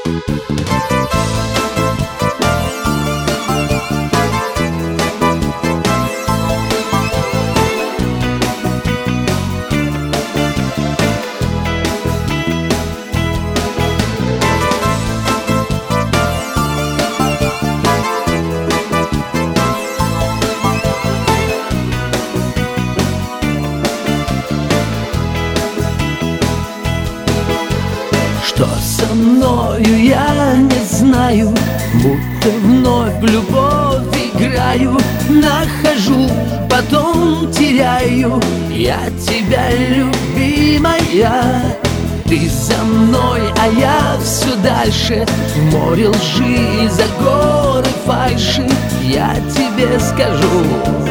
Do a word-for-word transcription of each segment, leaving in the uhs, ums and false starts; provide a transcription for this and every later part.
Что со мною, я не знаю, будто вновь в любовь играю. Нахожу, потом теряю, я тебя, любимая. Ты за мной, а я все дальше, в море лжи, за горы фальши. Я тебе скажу,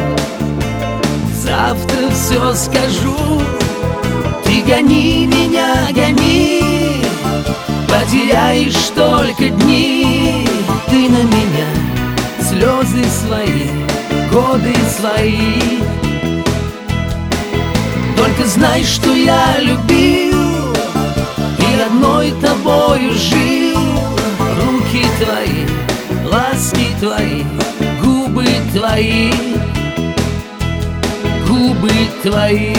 завтра все скажу. Ты гони меня, гони, потеряешь только дни. Ты на меня слезы свои, годы свои. Только знай, что я любил и родной тобою жил. Руки твои, ласки твои, губы твои, губы твои.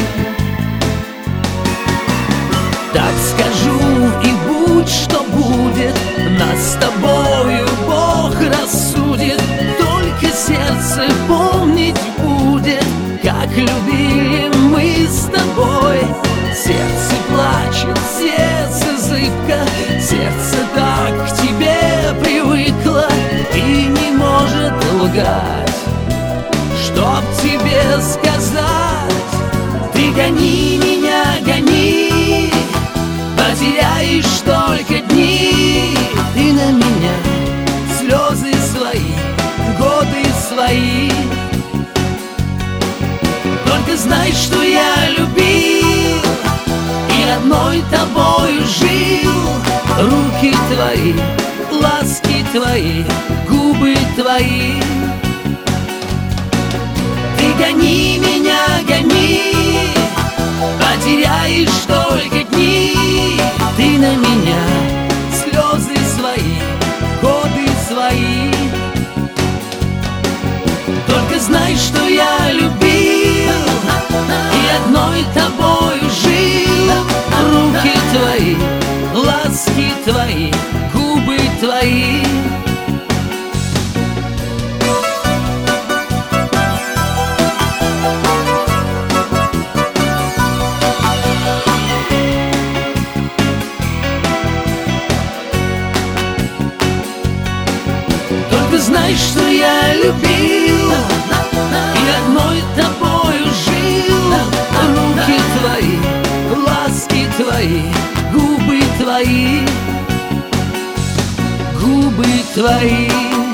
Так скажу и будь, что будет, нас с тобою Бог рассудит. Только сердце помнить будет, как любили мы с тобой. Сердце плачет, сердце зыбко, сердце так к тебе привыкло и не может лгать. Чтоб тебе сказать, ты гони меня, гони, потеряешь только дни. Ты на меня слезы свои, годы свои. Только знай, что я любил и родной тобою жил. Руки твои, ласки твои, губы твои. Ты гони меня, гони, потеряешь только дни. Ты на меня слезы свои, годы свои. Только знай, что я любил и одной тобою жил. Руки твои, ласки твои, губы твои. Знай, что я любил и одной тобою жил. Руки твои, ласки твои, губы твои, губы твои.